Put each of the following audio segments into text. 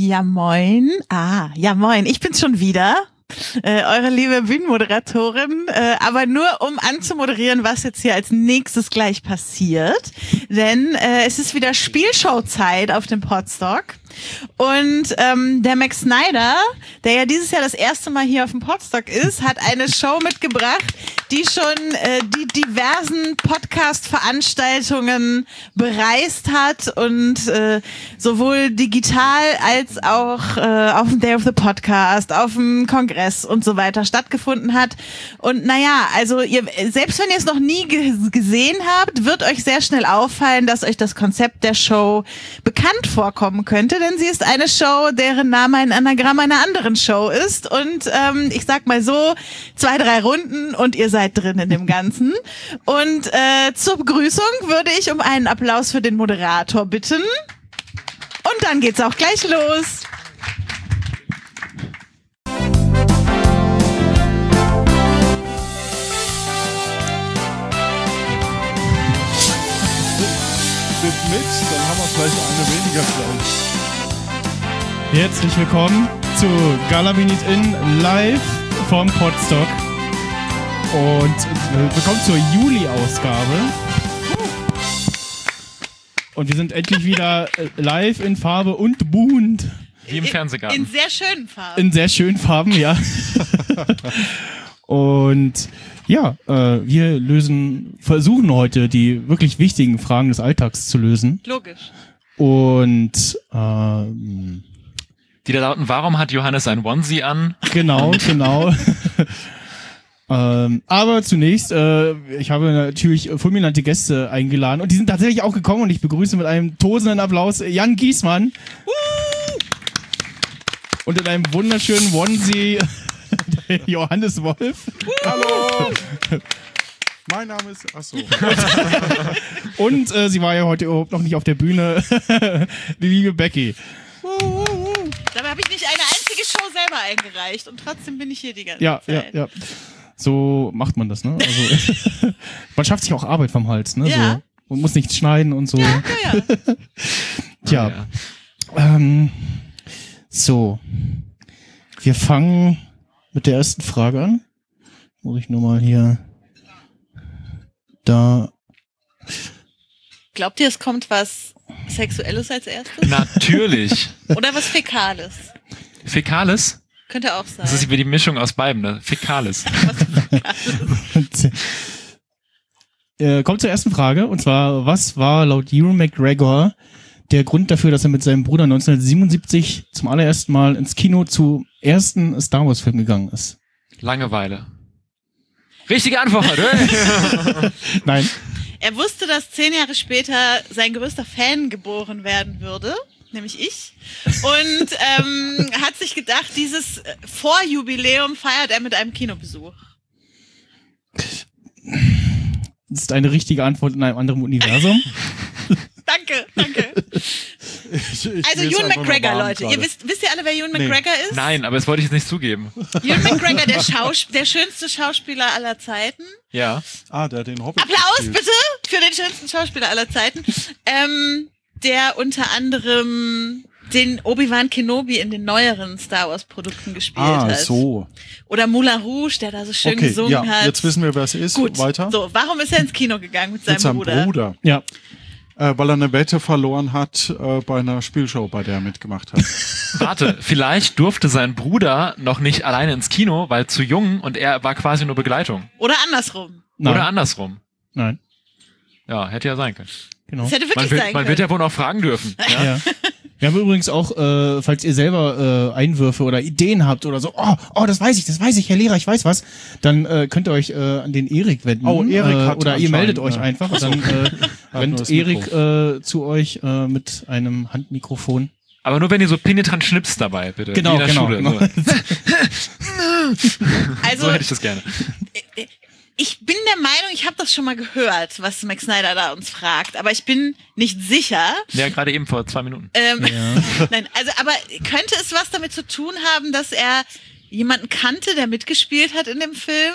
Ja, moin. Ja, moin. Ich bin's schon wieder. Eure liebe Bühnenmoderatorin, aber nur um anzumoderieren, was jetzt hier als nächstes gleich passiert. Denn es ist wieder Spielshow-Zeit auf dem Podstock. Und der Max Snyder, der ja dieses Jahr das erste Mal hier auf dem Podstock ist, hat eine Show mitgebracht, die schon die diversen Podcast-Veranstaltungen bereist hat und sowohl digital als auch auf dem Day of the Podcast, auf dem Kongress und so weiter stattgefunden hat. Und naja, also selbst wenn ihr es noch nie gesehen habt, wird euch sehr schnell auffallen, dass euch das Konzept der Show bekannt vorkommen könnte, denn sie ist eine Show, deren Name ein Anagramm einer anderen Show ist. Und ich sag mal so, 2, 3 Runden und ihr seid drin in dem Ganzen. Und zur Begrüßung würde ich um einen Applaus für den Moderator bitten. Und dann geht's auch gleich los. Mit, dann haben wir vielleicht eine weniger gleich. Herzlich willkommen zu Gala Minute In live vom Podstock und willkommen zur Juli-Ausgabe. Und wir sind endlich wieder live in Farbe und bunt. Wie im Fernsehgarten. In sehr schönen Farben. In sehr schönen Farben, ja. Und ja, wir versuchen heute die wirklich wichtigen Fragen des Alltags zu lösen. Logisch. Und die da lauten, warum hat Johannes ein Onesie an? Genau. Aber zunächst, ich habe natürlich fulminante Gäste eingeladen und die sind tatsächlich auch gekommen und ich begrüße mit einem tosenden Applaus Jan Giesmann. Und in einem wunderschönen Onesie Johannes Wolf. Hallo! Mein Name ist... Achso. Und sie war ja heute überhaupt noch nicht auf der Bühne, die liebe Becky. Dabei habe ich nicht eine einzige Show selber eingereicht und trotzdem bin ich hier die ganze Zeit. Ja. So macht man das, ne? Also man schafft sich auch Arbeit vom Hals, ne? Ja. So. Man muss nichts schneiden und so. Ja. Tja. So. Wir fangen mit der ersten Frage an. Muss ich nur mal hier da. Glaubt ihr, es kommt was Sexuelles als erstes? Natürlich. Oder was Fäkales? Fäkales? Könnte auch sein. Das ist wie die Mischung aus beiden, ne? Fäkales. Kommt zur ersten Frage. Und zwar, was war laut Ewan McGregor der Grund dafür, dass er mit seinem Bruder 1977 zum allerersten Mal ins Kino zum ersten Star Wars Film gegangen ist? Langeweile. Richtige Antwort, hey. Nein. Er wusste, dass 10 Jahre später sein größter Fan geboren werden würde, nämlich ich. Und hat sich gedacht, dieses Vorjubiläum feiert er mit einem Kinobesuch. Das ist eine richtige Antwort in einem anderen Universum. Danke. Also Ewan McGregor, Leute. Ihr wisst ihr alle, wer Ewan McGregor ist? Nein, aber das wollte ich jetzt nicht zugeben. Ewan McGregor, der schönste Schauspieler aller Zeiten. Ja. Der den Hobbit Applaus gespielt. bitte für den schönsten Schauspieler aller Zeiten. Der unter anderem den Obi-Wan Kenobi in den neueren Star Wars Produkten gespielt hat. So. Oder Moulin Rouge, der da so schön gesungen hat. Jetzt wissen wir, wer es ist. Gut, Weiter. so, warum ist er ins Kino gegangen mit seinem Bruder? Ja. Weil er eine Wette verloren hat bei einer Spielshow, bei der er mitgemacht hat. Warte, vielleicht durfte sein Bruder noch nicht alleine ins Kino, weil zu jung und er war quasi nur Begleitung. Oder andersrum. Nein. Oder andersrum. Nein. Ja, hätte ja sein können. Genau. Das hätte wirklich sein können. Man wird ja wohl noch fragen dürfen. Ja? Ja. Wir haben übrigens auch, falls ihr selber Einwürfe oder Ideen habt oder so, oh, das weiß ich, Herr Lehrer, ich weiß was, dann könnt ihr euch an den Erik wenden. Oh, Erik hat oder ihr meldet euch anscheinend, einfach und dann nur rennt das Erik zu euch mit einem Handmikrofon. Aber nur wenn ihr so penetrant schnipst dabei, bitte. Genau, Wie in der Schule. genau. Also, So hätte ich das gerne. ich bin der Meinung, ich habe das schon mal gehört, was Max Snyder da uns fragt, aber ich bin nicht sicher. Ja, gerade eben vor 2 Minuten. Nein, also aber könnte es was damit zu tun haben, dass er jemanden kannte, der mitgespielt hat in dem Film?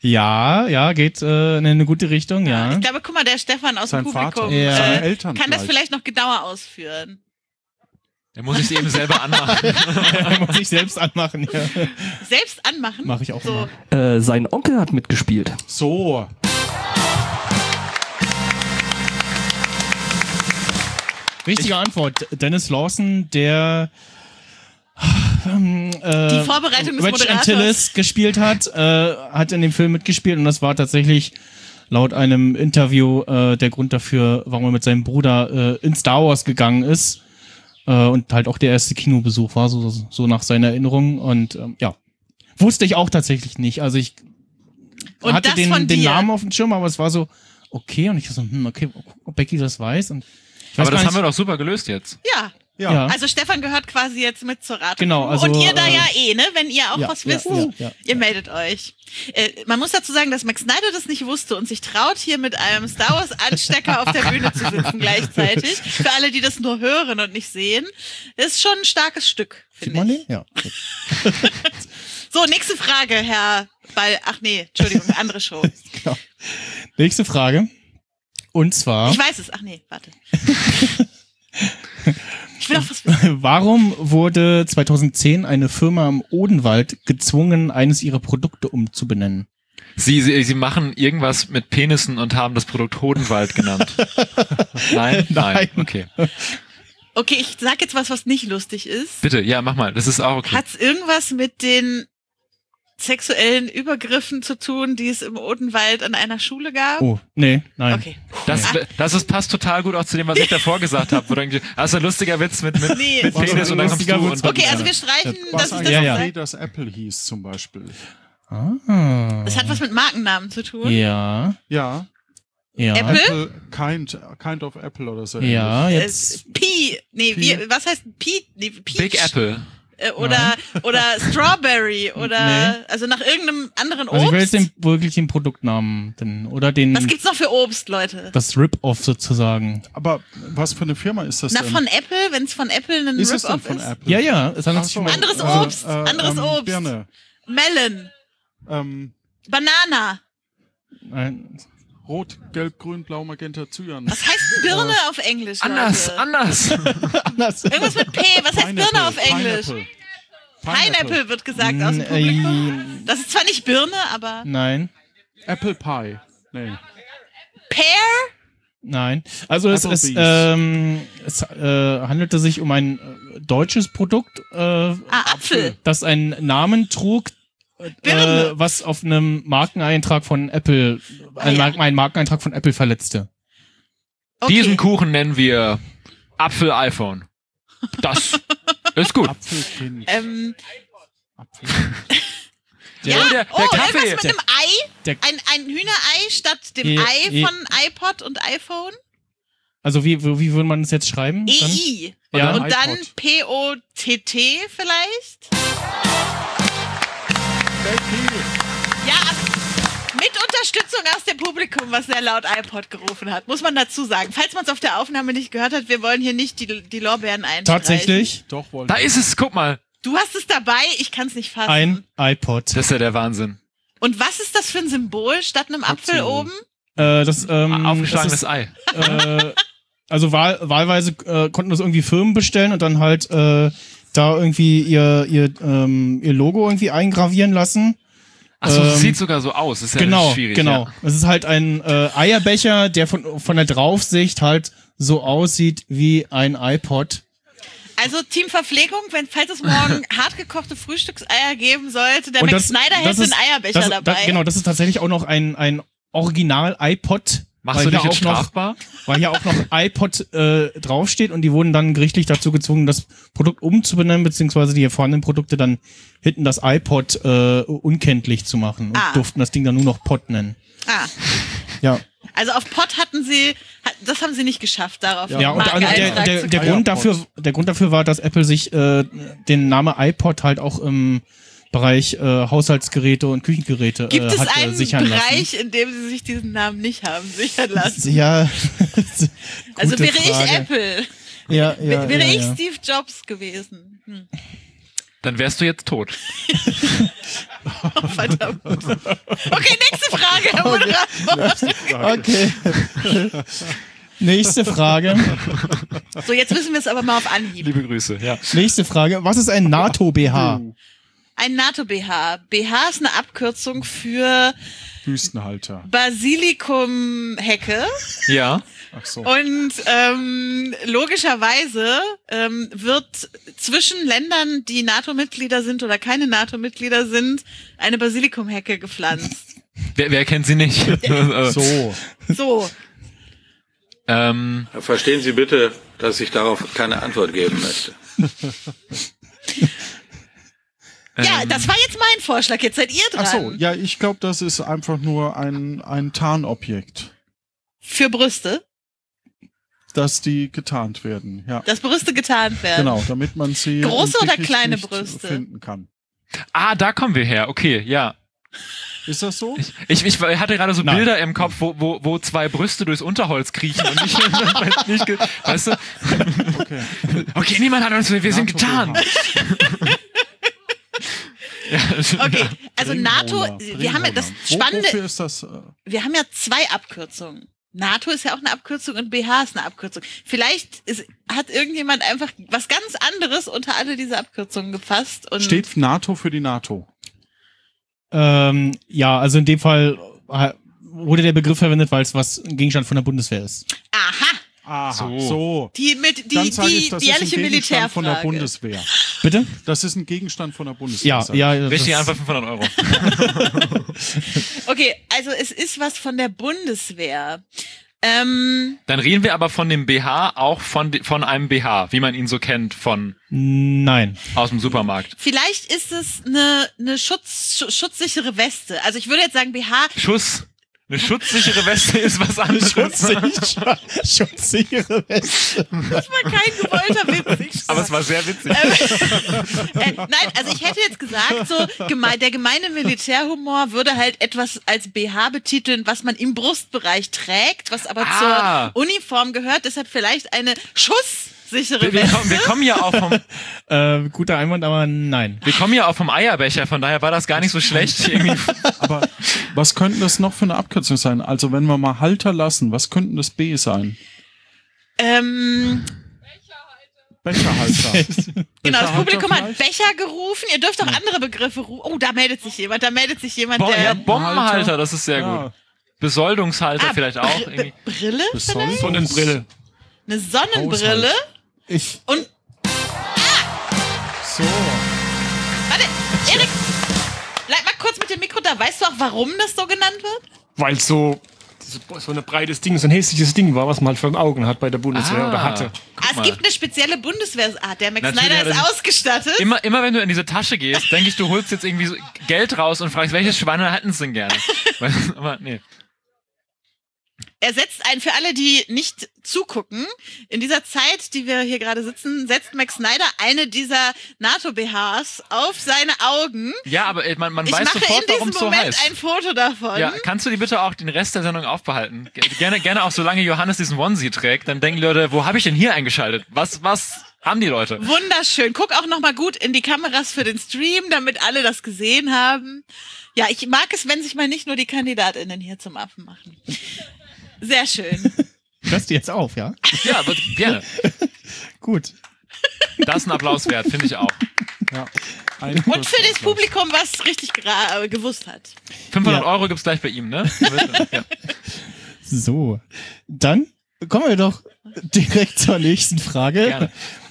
Ja, geht in eine gute Richtung, ja. Ich glaube, guck mal, der Stefan aus Sein dem Vater, Publikum seine Eltern kann das vielleicht. vielleicht noch genauer ausführen. Da muss ich es eben selber anmachen. Muss ich selbst anmachen, ja. Selbst anmachen? Mach ich auch so. immer. Sein Onkel hat mitgespielt. So. Richtige Antwort. Dennis Lawson, der Die Vorbereitung des Wedge Moderators. Antilles gespielt hat in dem Film mitgespielt und das war tatsächlich laut einem Interview der Grund dafür, warum er mit seinem Bruder in Star Wars gegangen ist und halt auch der erste Kinobesuch war, so nach seiner Erinnerung und ja, wusste ich auch tatsächlich nicht. Also ich Und hatte das von den dir? Namen auf dem Schirm, aber es war so okay und ich so, okay, ob Becky das weiß und ich weiß Aber das gar haben wir nicht- doch super gelöst jetzt. Ja. Ja. Also Stefan gehört quasi jetzt mit zur Rate. Genau, also, und ihr da ja ne? Wenn ihr auch ja, was ja, wisst, ja. ihr meldet euch. Man muss dazu sagen, dass Max Snyder das nicht wusste und sich traut, hier mit einem Star Wars Anstecker auf der Bühne zu sitzen gleichzeitig. Für alle, die das nur hören und nicht sehen. Ist schon ein starkes Stück, Sieht finde man ich. den? Ja. So, nächste Frage, Herr Ball. Ach nee, Entschuldigung, andere Show. Genau. Nächste Frage. Und zwar, Ich weiß es. Ach nee, warte. Ich will auch was wissen. warum wurde 2010 eine Firma im Odenwald gezwungen, eines ihrer Produkte umzubenennen? Sie machen irgendwas mit Penissen und haben das Produkt Hodenwald genannt. Nein? Nein. Okay. Okay, ich sag jetzt was nicht lustig ist. Bitte, ja, mach mal. Das ist auch okay. Hat's irgendwas mit den sexuellen Übergriffen zu tun, die es im Odenwald an einer Schule gab? Oh, nee, nein. Okay. Passt total gut auch zu dem, was ich davor gesagt habe. Wo du denkst, das ist ein lustiger Witz mit Nee. Penis und dann kommst du Lustiger und Witz. Okay, also wir streichen, Was dass ich eigentlich das ja. wie sage. das Apple hieß zum Beispiel. Ah. Das hat was mit Markennamen zu tun. Ja, Ja. ja. Apple? Kind of Apple oder so. Ja, jetzt. Was heißt Pi? Nee, Peach, Big Apple. Oder Strawberry oder Nee. also nach irgendeinem anderen Also ich will Obst. jetzt wirklich den Produktnamen oder den Was gibt's noch für Obst, Leute? das Rip-Off sozusagen. Aber was für eine Firma ist das Na, denn? von Apple, wenn es von Apple ein ist es denn Rip-Off von ist. Apple? Ja, es handelt Ach sich so, um Anderes Obst, anderes Obst. Birne. Melon, Banana. ein, Rot, Gelb, Grün, Blau, Magenta, Cyan. Was heißt denn Birne auf Englisch, Anders. Leute? Irgendwas mit P. Was heißt Birne auf Englisch? Pineapple wird gesagt aus dem Publikum. Das ist zwar nicht Birne, aber Nein, Apple Pie. Nee. Pear? nein. Also es handelte sich um ein deutsches Produkt, Apfel. das einen Namen trug, Birne. was auf einem Markeneintrag von Apple, einen Markeneintrag von Apple verletzte. Okay. Diesen Kuchen nennen wir Apfel-iPhone. Das ist gut. Apfelkind. Apfel. Ja, der irgendwas Kaffee. mit einem Ei. Der- Ein Hühnerei statt dem E- Ei E- von iPod und iPhone. Also wie würde man das jetzt schreiben? dann? EI. Ja. Und dann iPod. POTT vielleicht. Ja, mit Unterstützung aus dem Publikum, was sehr laut iPod gerufen hat, muss man dazu sagen. Falls man es auf der Aufnahme nicht gehört hat, wir wollen hier nicht die Lorbeeren einstreichen. Tatsächlich Doch, wollen Da ist es, guck mal. Du hast es dabei, ich kann es nicht fassen. ein iPod. Das ist ja der Wahnsinn. Und was ist das für ein Symbol statt einem Apfel oben? Aufgeschlagenes Ei. Also wahlweise konnten das irgendwie Firmen bestellen und dann halt da irgendwie ihr Logo irgendwie eingravieren lassen. Achso, das sieht sogar so aus. Das ist ja schwierig. Genau. Ja. Es ist halt ein Eierbecher, der von der Draufsicht halt so aussieht wie ein iPod. Also Team Verpflegung, falls es morgen hartgekochte Frühstückseier geben sollte, der Und Max Snyder hätte einen Eierbecher dabei. Genau, das ist tatsächlich auch noch ein Original iPod. Machst weil du dich hier jetzt auch noch- strafbar? Weil hier auch noch iPod draufsteht und die wurden dann gerichtlich dazu gezwungen, das Produkt umzubenennen, beziehungsweise die vorhandenen Produkte dann hinten das iPod unkenntlich zu machen und durften das Ding dann nur noch Pod nennen. Ah, Ja, also auf Pod das haben sie nicht geschafft, darauf ja und Marke der Eierpod. Grund dafür war, dass Apple sich den Namen iPod halt auch im Bereich Haushaltsgeräte und Küchengeräte Gibt es hat einen sichern Bereich, in dem sie sich diesen Namen nicht haben sichern lassen? lassen. Ja. Also Gute wäre ich Frage. Apple, Ja, wäre ich ja. Steve Jobs gewesen. Dann wärst du jetzt tot. Oh, verdammt. Okay, nächste Frage, Herr Moderator. Okay. Nächste Frage. So, jetzt wissen wir es aber mal auf Anhieb. Liebe Grüße, ja. Nächste Frage. Was ist ein NATO-BH? Ein NATO-BH. BH ist eine Abkürzung für Wüstenhalter. Basilikum-Hecke. Ja. Ach so. Und logischerweise wird zwischen Ländern, die NATO-Mitglieder sind oder keine NATO-Mitglieder sind, eine Basilikumhecke gepflanzt. Wer kennt sie nicht? So. So. Verstehen Sie bitte, dass ich darauf keine Antwort geben möchte. Ja, das war jetzt mein Vorschlag. Jetzt seid ihr dran. Ach so, ja, ich glaube, das ist einfach nur ein Tarnobjekt, Für Brüste. dass die getarnt werden. Ja, Dass Brüste getarnt werden. genau, damit man sie Große im oder Dickicht kleine nicht Brüste? finden kann. Da kommen wir her. Okay, ja. Ist das so? Ich hatte gerade so Nein. Bilder im Kopf, wo zwei Brüste durchs Unterholz kriechen und nicht, weißt du? Okay. Okay, niemand hat uns, wir sind getan. Okay, also NATO, wir haben ja das Spannende, Wofür ist das? wir haben ja 2 Abkürzungen. NATO ist ja auch eine Abkürzung und BH ist eine Abkürzung. Vielleicht hat irgendjemand einfach was ganz anderes unter alle diese Abkürzungen gefasst. Und Steht NATO für die NATO? Ja, also in dem Fall wurde der Begriff verwendet, weil es was ein Gegenstand von der Bundeswehr ist. Aha, Aha, So. so. die Dann sage ich, die das ist ein jährliche Gegenstand von der Militärfrage. Bundeswehr. Bitte? Das ist ein Gegenstand von der Bundeswehr. Ja, sag ich. ja. Richtig, das- einfach 500 Euro. Okay, also es ist was von der Bundeswehr. Dann reden wir aber von dem BH auch von einem BH, wie man ihn so kennt Nein. aus dem Supermarkt. Vielleicht ist es eine schutzsichere Weste. Also ich würde jetzt sagen BH. Eine schutzsichere Weste ist was anderes. Schutzsichere Weste. Das war kein gewollter Witz. Aber es war sehr witzig. Nein, also ich hätte jetzt gesagt, so der gemeine Militärhumor würde halt etwas als BH betiteln, was man im Brustbereich trägt, was aber zur Uniform gehört. Deshalb vielleicht eine schusssichere Wir Weste. kommen ja auch vom Guter Einwand, aber nein. Eierbecher, von daher war das gar nicht so schlecht. Irgendwie. Aber was könnten das noch für eine Abkürzung sein? Also wenn wir mal Halter lassen, was könnten das B sein? Becherhalter. Genau, das Becherhalter Publikum hat vielleicht? Becher gerufen. Ihr dürft auch andere Begriffe rufen. Oh, da meldet sich jemand, der... Bombenhalter, das ist sehr gut. Besoldungshalter vielleicht auch. Irgendwie. Brille? Besonders- Sonnenbrille. Eine Sonnenbrille? Ich. Und, So. warte, Erik, bleib mal kurz mit dem Mikro da. Weißt du auch, warum das so genannt wird? Weil so ein breites Ding, so ein hässliches Ding war, was man halt vor den Augen hat bei der Bundeswehr oder hatte. Es gibt eine spezielle Bundeswehrart. Der Max Natürlich Snyder hat ist er- ausgestattet. Immer wenn du in diese Tasche gehst, denke ich, du holst jetzt irgendwie so Geld raus und fragst, welches Schweine hätten sie denn gerne? Aber nee. Er setzt ein, für alle, die nicht zugucken, in dieser Zeit, die wir hier gerade sitzen, setzt Max Snyder eine dieser NATO-BHs auf seine Augen. Ja, aber man Ich weiß mache sofort, in warum diesem es so Moment heißt. ein Foto davon. Ja, kannst du die bitte auch den Rest der Sendung aufbehalten? Gerne auch, solange Johannes diesen Onesie trägt, dann denken die Leute, wo habe ich denn hier eingeschaltet? Was haben die Leute? Wunderschön. Guck auch noch mal gut in die Kameras für den Stream, damit alle das gesehen haben. Ja, ich mag es, wenn sich mal nicht nur die KandidatInnen hier zum Affen machen. Sehr schön. Hörst du jetzt auf, ja? Ja, aber gerne. Gut. Das ist ein Applaus wert, finde ich auch. Ja. Und für das Publikum, was richtig gewusst hat. 500 Ja. Euro gibt's gleich bei ihm, ne? Ja. So. Dann kommen wir doch direkt zur nächsten Frage. Gerne.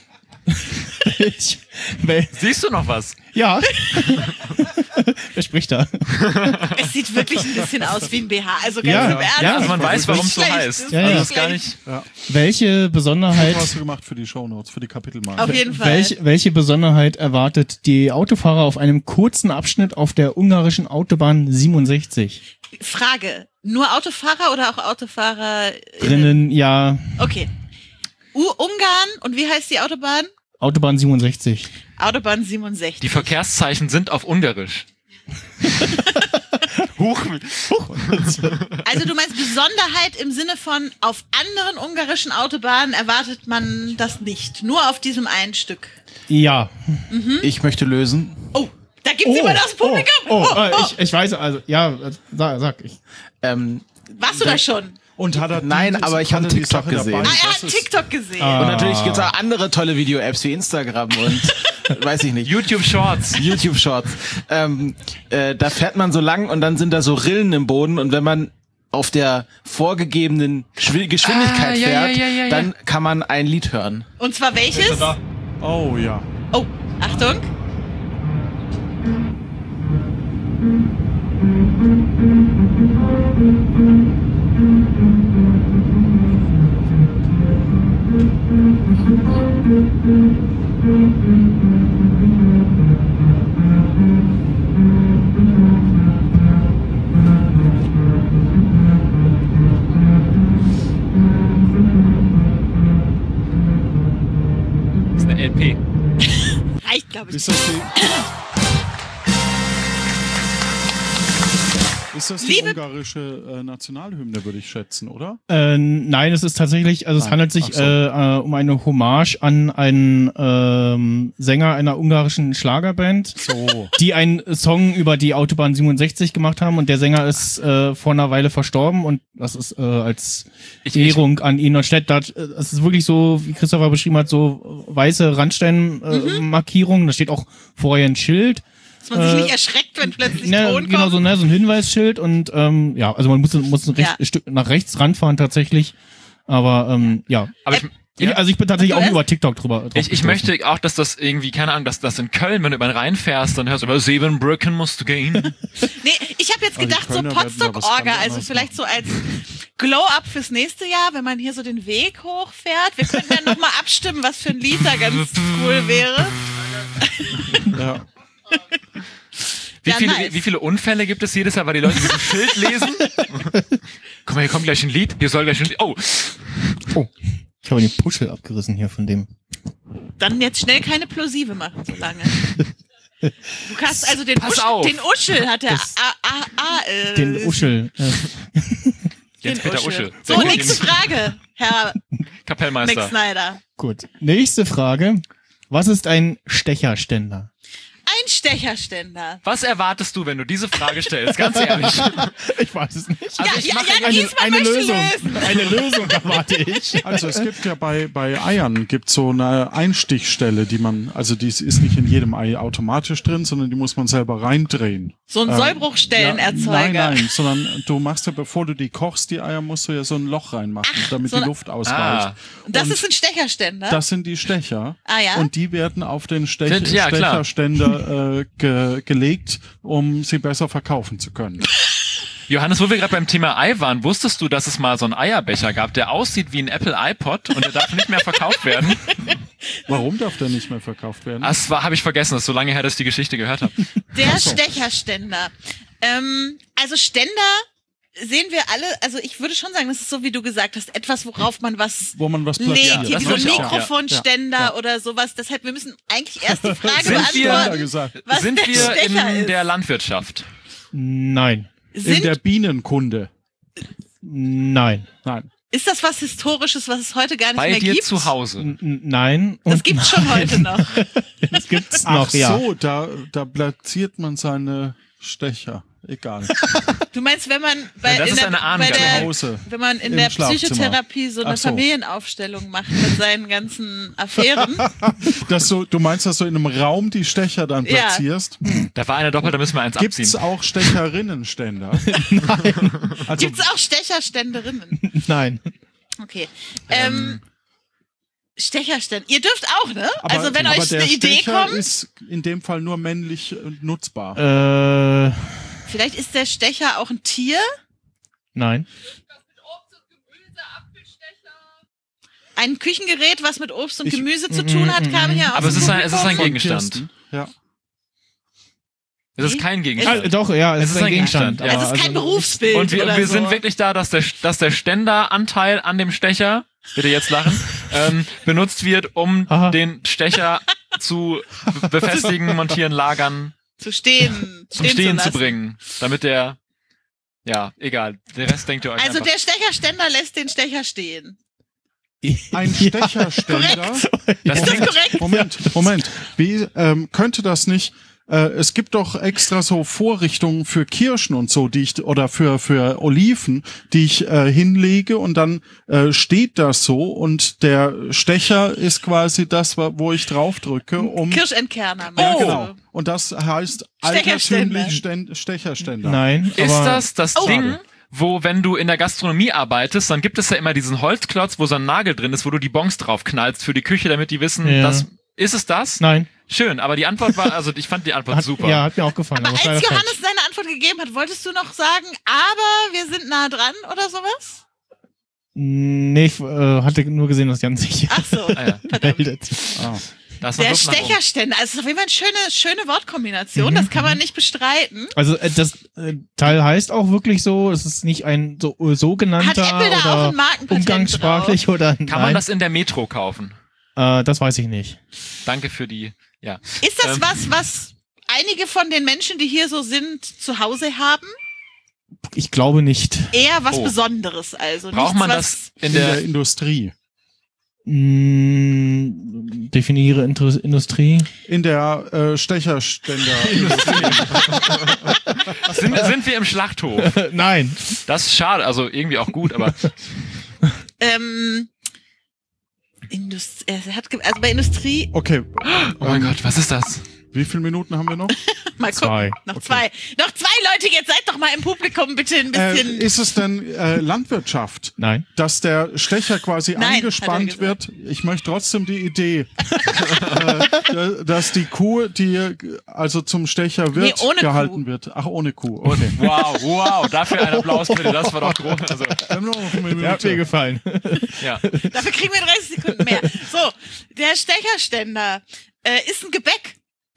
Siehst du noch was? Ja. Wer spricht da? Es sieht wirklich ein bisschen aus wie ein BH. Also ganz Ja, im Ernst. ja, Also man das weiß, ist warum es so schlecht. heißt. Ja, Also ja. das ist gar nicht. Welche Besonderheit, Was hast du gemacht für die Shownotes, für die Kapitelmarke? Auf jeden Fall. welche Besonderheit erwartet die Autofahrer auf einem kurzen Abschnitt auf der ungarischen Autobahn 67? Frage. Nur Autofahrer oder auch Autofahrer? Drinnen, ja, Okay. Ungarn und wie heißt die Autobahn? Autobahn 67. Autobahn 67. Die Verkehrszeichen sind auf Ungarisch. Also du meinst Besonderheit im Sinne von, auf anderen ungarischen Autobahnen erwartet man das nicht. Nur auf diesem einen Stück. Ja. Ich möchte lösen. Oh, da gibt's jemand aus dem Publikum. Ich weiß, also, ja, sag ich. Warst du da schon? Und hat er Nein, aber ich habe die TikTok Sache gesehen. dabei. Ah, er Das hat ist- TikTok gesehen. Und natürlich gibt's auch andere tolle Video-Apps wie Instagram und weiß ich nicht. YouTube Shorts. YouTube Shorts. Da fährt man so lang und dann sind da so Rillen im Boden und wenn man auf der vorgegebenen Geschwindigkeit fährt, dann kann man ein Lied hören. Und zwar welches? Oh ja. Oh, Achtung. Das ist eine LP. Reicht, glaube ich. Ist das die Liebe- ungarische Nationalhymne, würde ich schätzen, oder? Nein, es ist tatsächlich, also es Nein. handelt sich Ach so. um eine Hommage an einen Sänger einer ungarischen Schlagerband, So. die einen Song über die Autobahn 67 gemacht haben und der Sänger ist vor einer Weile verstorben und das ist als Ehrung an ihn und Städt. Es ist wirklich so, wie Christopher beschrieben hat, so weiße Randsteinmarkierungen. Da steht auch vorher ein Schild. Dass man sich nicht erschreckt, wenn plötzlich Ton Genau, kommt. so ein Hinweisschild und ja, also man muss ein Ja. Stück nach rechts ranfahren tatsächlich. Aber ja. Aber Ich bin tatsächlich Und du auch über TikTok drüber. ich gestoßen. möchte auch, dass das irgendwie, keine Ahnung, dass das in Köln, wenn du über den Rhein fährst, dann hörst du über 7 Brücken musst du gehen. Nee, ich habe jetzt Aber die gedacht, so Kölner werden da was Potsdok-Orga, ganz also anderes vielleicht so als Glow-Up fürs nächste Jahr, wenn man hier so den Weg hochfährt. Wir könnten ja nochmal abstimmen, was für ein Lied da ganz cool wäre. Ja. Ja, nice. Wie viele Unfälle gibt es jedes Jahr, weil die Leute dieses Schild lesen? Guck mal, hier kommt gleich ein Lied, hier soll gleich ein Lied. Oh, Ich habe den Puschel abgerissen hier von dem. Dann jetzt schnell keine Plosive machen, so lange. Du kannst also den Pass auf. Den Uschel hat er. Den Uschel. Jens-Peter Uschel. So, nächste Frage, Herr Max Kapellmeister. Snyder. Gut. Nächste Frage. Was ist ein Stecherständer? Ein Stecherständer. Was erwartest du, wenn du diese Frage stellst? Ganz ehrlich. Ich weiß es nicht. Diesmal möchte lösen. Eine Lösung erwarte ich. Also es gibt ja bei Eiern gibt's so eine Einstichstelle, die ist nicht in jedem Ei automatisch drin, sondern die muss man selber reindrehen. So ein Sollbruchstellenerzeuger. Nein, sondern du machst ja, bevor du die kochst, die Eier musst du ja so ein Loch reinmachen, damit so die eine- Luft ausweicht. Und das Und ist ein Stecherständer. das sind die Stecher. Ah, ja? Und die werden auf den Ja, klar. Stecherständer gelegt, um sie besser verkaufen zu können. Johannes, wo wir gerade beim Thema Ei waren, wusstest du, dass es mal so einen Eierbecher gab, der aussieht wie ein Apple iPod und der darf nicht mehr verkauft werden? Warum darf der nicht mehr verkauft werden? Das habe ich vergessen, das ist so lange her, dass ich die Geschichte gehört habe. Der Stecherständer. Also Ständer sehen wir alle, also ich würde schon sagen, das ist so, wie du gesagt hast, etwas, worauf man was Wo man was legt. platziert. Hier das wie so wollte ich auch. Mikrofonständer Ja. oder sowas. Deshalb, wir müssen eigentlich erst die Frage Sind wir- beantworten, gesagt. was Sind der wir Stecher in ist. der Landwirtschaft? Nein. In der Bienenkunde. Nein. Nein. Ist das was Historisches, was es heute gar nicht Bei mehr dir gibt? zu Hause. Nein. Das Und gibt's schon heute noch. das gibt's Ach noch, ja. so, da platziert man seine Stecher. Egal. Du meinst, wenn man bei, Ja, das in ist der, eine Ahnung, bei Zu der, Hause. wenn man in Im der Schlafzimmer. Psychotherapie so eine Ach so. Familienaufstellung macht mit seinen ganzen Affären. Du meinst, dass du in einem Raum die Stecher dann Ja. platzierst? Da war einer doppelt, da müssen wir eins Gibt's abziehen. auch Stecherinnenständer? Nein. Also, Gibt's auch Stecherständerinnen? Nein. Okay. Stecherständer. Ihr dürft auch, ne? aber, Also wenn aber euch der eine Idee Stecher kommt, ist in dem Fall nur männlich nutzbar. vielleicht ist der Stecher auch ein Tier. Nein. Ein Küchengerät, was mit Obst und Gemüse zu tun hat, kam hier aus Aber es dem ist ein Publikum. Gegenstand. Kirsten. Ja. Es ist kein Gegenstand. Doch, ja, es ist ein Gegenstand. Ja. Es ist kein Berufsbild Und wir, oder wir so. sind wirklich da, dass der Ständeranteil an dem Stecher, bitte jetzt lachen, benutzt wird, um Aha. den Stecher zu befestigen, montieren, lagern, zu stehen zum Stehen zu lassen. bringen, damit der Ja, egal. Der Rest denkt ihr euch Also einfach. der Stecherständer lässt den Stecher stehen. Ein Stecherständer. Das Ist das klingt- korrekt? Moment. Wie könnte das nicht? Es gibt doch extra so Vorrichtungen für Kirschen und so, die ich oder für Oliven, die ich hinlege und dann steht das so und der Stecher ist quasi das, wo ich drauf drücke, um Kirschentkerner. ja, meinst du? genau. Und das heißt Stecherständer. altertümlich Stecherständer. Nein, Ist aber das Ding, wo, wenn du in der Gastronomie arbeitest, dann gibt es ja immer diesen Holzklotz, wo so ein Nagel drin ist, wo du die Bons drauf knallst für die Küche, damit die wissen, Ja. dass... Ist es das? nein. Schön, aber die Antwort war, also ich fand die Antwort super. Ja, hat mir auch gefallen. Aber ist als leider Johannes falsch. seine Antwort gegeben hat, wolltest du noch sagen, aber wir sind nah dran oder sowas? Nee, ich hatte nur gesehen, dass Jan sich Ach so, ja. verdammt. meldet. Ah. Da ist noch Der Luft nach oben. Stecherständer, also das ist auf jeden Fall eine schöne Wortkombination, das kann man nicht bestreiten. Also das Teil heißt auch wirklich so, es ist nicht ein so sogenannter Hat Apple da auch oder ein Markenpatent umgangssprachlich oder Kann man das in der Metro kaufen? Das weiß ich nicht. Danke für die, ja. Ist das was einige von den Menschen, die hier so sind, zu Hause haben? Ich glaube nicht. Eher was Oh. Besonderes also. Braucht Nichts, man was das in In der... der Industrie. Definiere Industrie. In der Stecherständer. Sind wir im Schlachthof? Nein. Das ist schade, also irgendwie auch gut, aber also bei Industrie, Okay. oh mein Gott, was ist das? Wie viele Minuten haben wir noch? mal gucken. 2. Noch zwei Leute, jetzt seid doch mal im Publikum bitte ein bisschen. Ist es denn Landwirtschaft, Nein. dass der Stecher quasi Nein, eingespannt hat er wird? Ich möchte trotzdem die Idee, dass die Kuh, die also zum Stecher wird, Nee, ohne gehalten Kuh. wird. Ach, ohne Kuh. Okay. Wow, dafür einen Applaus bitte, das war doch groß. Also, Wir haben noch eine Der hat mir Minute. gefallen. ja. Dafür kriegen wir 30 Sekunden mehr. So, der Stecherständer ist ein Gebäck.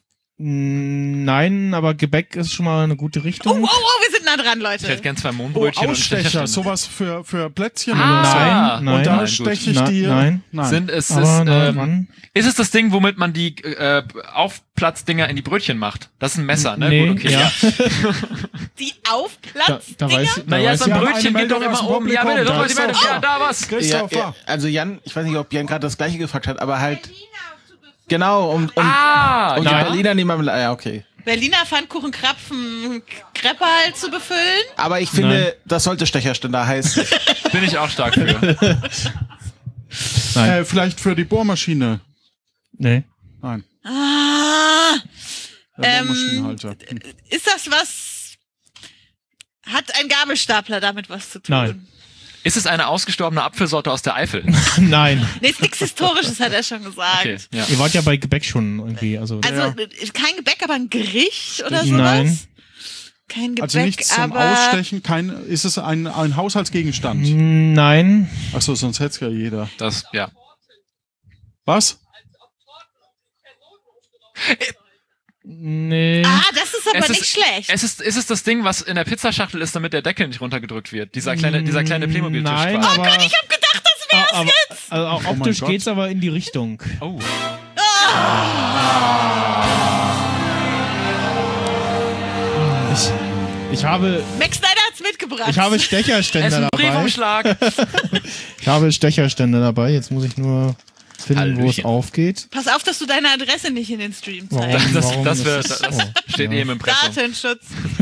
Nein, aber Gebäck ist schon mal eine gute Oh, Richtung. wir sind nah dran, Ich hätte Leute. gern 2 Oh, Mohnbrötchen und Ausstecher, Stecherständer. sowas für Plätzchen Ah. oder so. Nein, Und da Nein, steche ich gut. die. Nein. Ist es, Aber Mann. ist es das Ding, womit man die Aufplatzdinger in die Brötchen macht? Das ist ein Messer, ne? Nee, Gut, okay. ja. Die Da Aufplatzdinger. weiß, da Naja, weiß so ein Wir haben Brötchen eine geht doch Meldung aus immer dem um. Ja, bitte, Publikum. doch mal die Da ist Meldung. doch- Ja, da was. Christoph, Ja, also Jan, ich weiß nicht, ob Jan gerade das gleiche gefragt hat, aber halt genau um die Ja. Berliner nehmen wir. Ja, okay. Berliner Pfannkuchen, Krepperl zu befüllen. Aber ich finde, Nein. das sollte Stecherständer heißen. Bin ich auch stark für. Nein. Vielleicht für die Bohrmaschine. Nee. Nein. Ah, Der Bohrmaschinenhalter. ist das was? Hat ein Gabelstapler damit was zu tun? Nein. Ist es eine ausgestorbene Apfelsorte aus der Eifel? Nein. Nee, ist nichts Historisches, hat er schon gesagt. Okay, ja. Ihr wart ja bei Gebäck schon irgendwie. Also Also kein Gebäck, aber ein Gericht oder sowas? Nein. Kein Gebäck, Also nichts zum aber Ausstechen, ist es ein Haushaltsgegenstand? Nein. Achso, sonst hätte es ja jeder. Das, ja. Was? Nee. das ist aber nicht schlecht. Ist es das Ding, was in der Pizzaschachtel ist, damit der Deckel nicht runtergedrückt wird? Dieser kleine Playmobil-Tisch Nein, quasi. aber, Ich hab gedacht, das wär's aber jetzt. also auch mein optisch Gott. geht's aber in die Richtung. Oh. Ich habe Max Snyder hat's mitgebracht. Ich habe Es ist Stecherständer ein dabei. Briefumschlag. Ich habe Stecherständer dabei. Jetzt muss ich nur finden, wo es Hallöchen. aufgeht. Pass auf, dass du deine Adresse nicht in den Stream Warum? zeigst. Das Oh, steht ja. eben im Impressum. Datenschutz.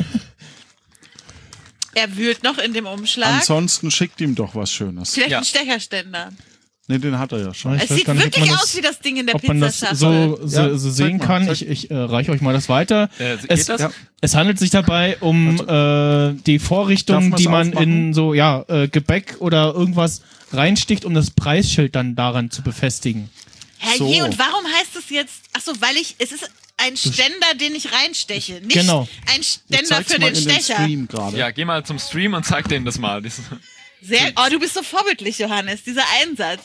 Er wühlt noch in dem Umschlag. Ansonsten schickt ihm doch was Schönes. Vielleicht Ja. ein Stecherständer. Ne, den hat er ja schon. Ich Es weiß sieht gar nicht, ob wirklich man aus wie das Ding in der ob man das Pizzaschachtel. so Ja, sehen zeig mal, kann. zeig. Ich reiche euch mal das weiter. Geht Es, das? Ja. es handelt sich dabei um die Darf Vorrichtung, man's die man aufmachen? in so Gebäck oder irgendwas reinsticht, um das Preisschild dann daran zu befestigen. Herrje, So. und warum heißt es jetzt? Achso, weil es ist ein Ständer, den ich reinsteche. Nicht Genau. ein Ich Ständer zeig's für mal den in den Stecher. Stream gerade. Ja, geh mal zum Stream und zeig denen das mal. Du bist so vorbildlich, Johannes. Dieser Einsatz.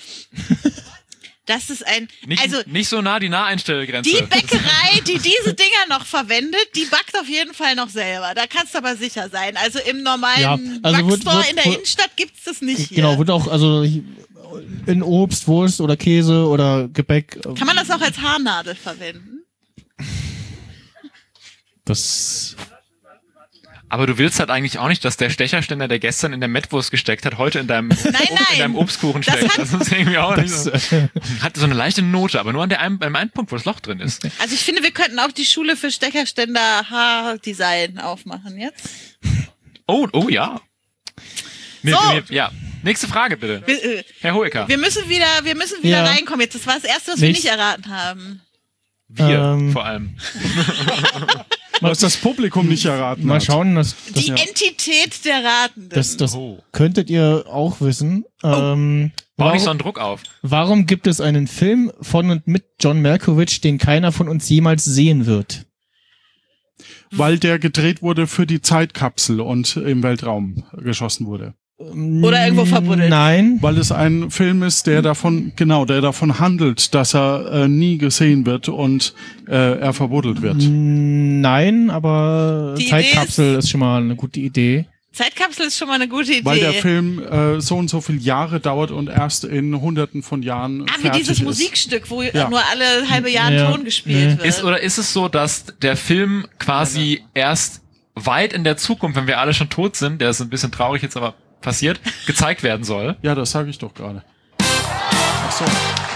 Das ist ein. Also, Nicht so nah die Naheinstellgrenze. die Bäckerei, die diese Dinger noch verwendet, die backt auf jeden Fall noch selber. Da kannst du aber sicher sein. Also im normalen Ja, also Backstore wird- in der wird- Innenstadt gibt's das nicht hier. Genau, wird auch also in Obst, Wurst oder Käse oder Gebäck. Kann man das auch als Haarnadel verwenden? Das Aber du willst halt eigentlich auch nicht, dass der Stecherständer, der gestern in der Mettwurst gesteckt hat, heute in deinem, in deinem Obstkuchen steckt. Das ist irgendwie auch nicht so. Hat so eine leichte Note, aber nur an beim einen Punkt, wo das Loch drin ist. Also ich finde, wir könnten auch die Schule für Stecherständer Haardesign aufmachen jetzt. Oh ja. So. Ja. Nächste Frage bitte. Herr Hoeker. Wir müssen wieder reinkommen jetzt. Das war das Erste, was wir nicht erraten haben. Wir vor allem. Was das Publikum nicht erraten Mal hat. schauen, die Entität der Ratenden. Das könntet ihr auch wissen. Bau nicht so einen Druck auf. Warum gibt es einen Film von und mit John Malkovich, den keiner von uns jemals sehen wird? Weil der gedreht wurde für die Zeitkapsel und im Weltraum geschossen wurde. Oder irgendwo verbuddelt. Nein. Weil es ein Film ist, der davon handelt, dass er nie gesehen wird und er verbuddelt wird. Nein, aber Die Zeitkapsel ist schon mal eine gute Idee. Zeitkapsel ist schon mal eine gute Idee. Weil der Film so und so viele Jahre dauert und erst in Hunderten von Jahren wie fertig dieses ist. Musikstück, wo nur alle halbe Jahr ein Ton gespielt wird. Oder ist es so, dass der Film quasi erst weit in der Zukunft, wenn wir alle schon tot sind, der ist ein bisschen traurig jetzt aber passiert, gezeigt werden soll? Ja, das sage ich doch gerade. Ach so.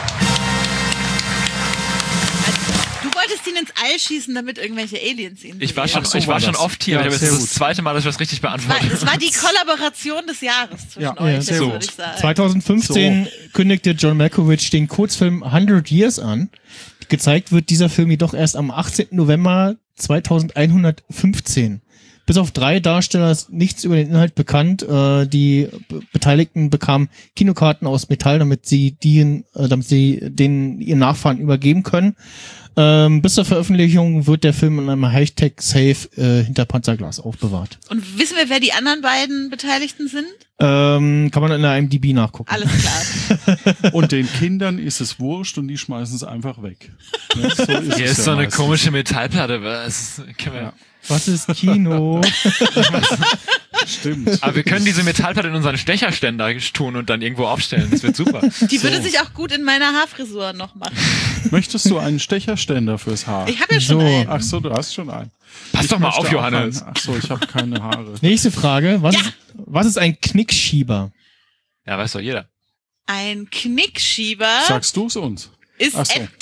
Du wolltest ihn ins All schießen, damit irgendwelche Aliens ihn Ich war schon das. oft hier, Ja, aber das sehr ist gut. das zweite Mal, dass ich das richtig beantworte. Es war die Kollaboration des Jahres zwischen euch, sehr das gut. würde ich sagen. 2015 kündigte John Malkovich den Kurzfilm 100 Years an. Gezeigt wird dieser Film jedoch erst am 18. November 2115. Bis auf 3 Darsteller ist nichts über den Inhalt bekannt. Die Beteiligten bekamen Kinokarten aus Metall, damit sie denen ihren Nachfahren übergeben können. Bis zur Veröffentlichung wird der Film in einem Hightech-Safe hinter Panzerglas aufbewahrt. Und wissen wir, wer die anderen beiden Beteiligten sind? Kann man in der IMDb nachgucken. Alles klar. Und den Kindern ist es wurscht und die schmeißen es einfach weg. Ja, so ist Hier es ist ja so eine meistens. komische Metallplatte. Was ist Kino? Stimmt. Aber wir können diese Metallplatte in unseren Stecherständer tun und dann irgendwo aufstellen. Das wird super. Die würde sich auch gut in meiner Haarfrisur noch machen. Möchtest du einen Stecherständer fürs Haar? Ich habe ja schon einen. Ach so, du hast schon einen. Pass doch mal auf, möchte auch Johannes. einen. Ach so, ich habe keine Haare. Nächste Frage. Was ist ein Knickschieber? Ja, weiß doch jeder. Ein Knickschieber Sagst du es uns? ist, Ach so.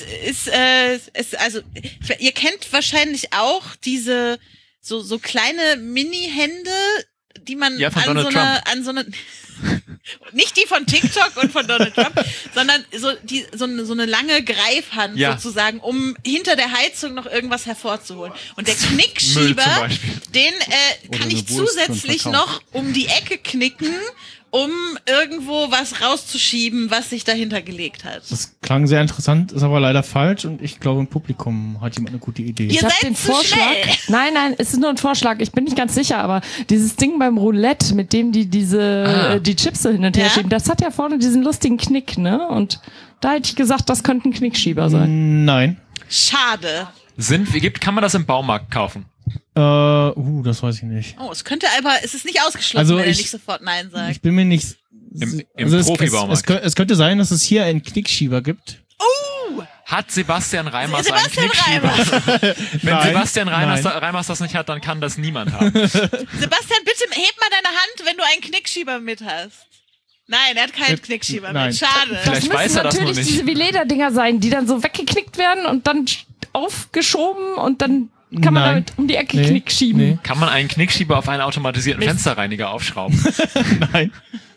ihr kennt wahrscheinlich auch diese so kleine Mini-Hände, die man Ja, von Donald Trump. an so eine nicht die von TikTok und von Donald Trump, sondern so eine lange Greifhand sozusagen, um hinter der Heizung noch irgendwas hervorzuholen. Und der Müll Knickschieber, zum Beispiel. den Oder kann eine ich Wurst für den zusätzlich Verkauf. noch um die Ecke knicken, um irgendwo was rauszuschieben, was sich dahinter gelegt hat. Das klang sehr interessant, ist aber leider falsch und ich glaube, im Publikum hat jemand eine gute Idee. Ihr Ich habe seid den zu Vorschlag. schnell. Nein, es ist nur ein Vorschlag. Ich bin nicht ganz sicher, aber dieses Ding beim Roulette, mit dem die die Chips so hin und her Ja? schieben, das hat ja vorne diesen lustigen Knick, ne? Und da hätte ich gesagt, das könnte ein Knickschieber sein. Nein. Schade. Kann man das im Baumarkt kaufen? Das weiß ich nicht. Oh, es ist nicht ausgeschlossen, Also wenn er ich- nicht sofort Nein sagt. Ich bin mir nicht... Im es, Profibaumarkt. es könnte sein, dass es hier einen Knickschieber gibt. Hat Sebastian Reimers Sebastian einen Knickschieber? Wenn Nein, Sebastian nein. Reimers das nicht hat, dann kann das niemand haben. Sebastian, bitte heb mal deine Hand, wenn du einen Knickschieber mit hast. Nein, er hat keinen Knickschieber nein. mit. Schade. Vielleicht Das weiß müssen er das nur natürlich nicht. diese wie Lederdinger sein, die dann so weggeknickt werden und dann aufgeschoben und dann kann man Nein. damit um die Ecke Nee, Knick schieben. nee. Kann man einen Knickschieber auf einen automatisierten Fensterreiniger aufschrauben? Nein.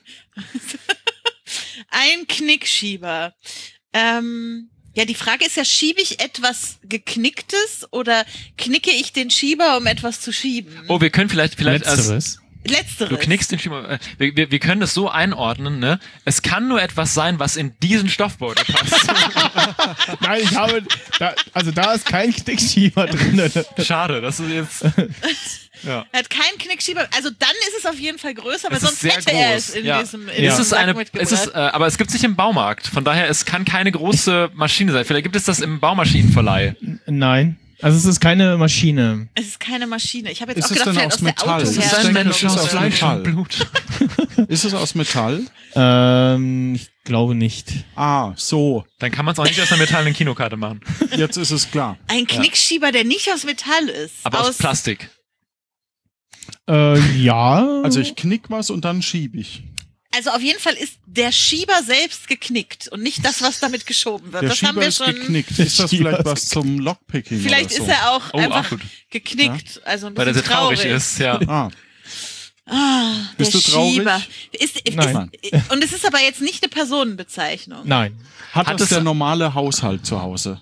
Ein Knickschieber. Ja, die Frage ist ja, schiebe ich etwas Geknicktes oder knicke ich den Schieber, um etwas zu schieben? Oh, wir können vielleicht Letzteres. Letzteres. du knickst den Schieber. Wir können das so einordnen, ne? Es kann nur etwas sein, was in diesen Stoffbeutel passt. Nein, da ist kein Knickschieber drin. Schade, das ist jetzt. Ja. Er hat keinen Knickschieber. Also dann ist es auf jeden Fall größer, aber Es ist sonst sehr hätte er groß. es in Ja. diesem Es diesem ist Sack mitgebracht. aber es gibt es nicht im Baumarkt. Von daher, es kann keine große Maschine sein. Vielleicht gibt es das im Baumaschinenverleih. Nein. Also es ist keine Maschine. Es ist keine Maschine. Ich habe jetzt Ist auch es gedacht, denn vielleicht aus aus der Metall? Das ist ein Autoherstellung. denke, Mensch es ist aus aus Fleisch Metall. und Blut. Ist es aus Metall? Ich glaube nicht. Ah, so. Dann kann man es auch nicht aus einer metallenen Kinokarte machen. Jetzt ist es klar. Ein Knickschieber, der nicht aus Metall ist. Aber aus Plastik. Ja. Also ich knick was und dann schiebe ich. Also auf jeden Fall ist der Schieber selbst geknickt und nicht das, was damit geschoben wird. Der Das Schieber haben wir ist schon. geknickt. Ist das vielleicht was zum Lockpicking Vielleicht oder so? ist er auch einfach gut. geknickt. Also ein Weil er bisschen sehr traurig ist, ja. Der Bist du traurig? Schieber. Nein. Und es ist aber jetzt nicht eine Personenbezeichnung. Nein. Hat das der normale Haushalt zu Hause?